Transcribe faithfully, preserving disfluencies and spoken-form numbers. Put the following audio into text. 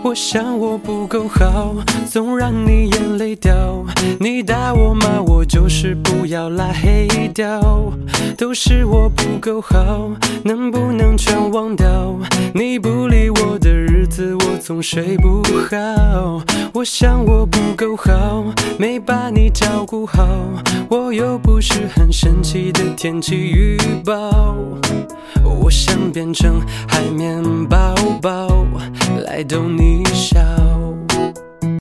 我想我不够好，总让你眼泪掉。你打我骂我，就是不要拉黑掉。都是我不够好，能不能全忘掉？你不理我的日子，我总睡不好。我想我不够好，没把你照顾好。我又不是很神奇的天气预报。我想变成海绵宝宝来逗你笑。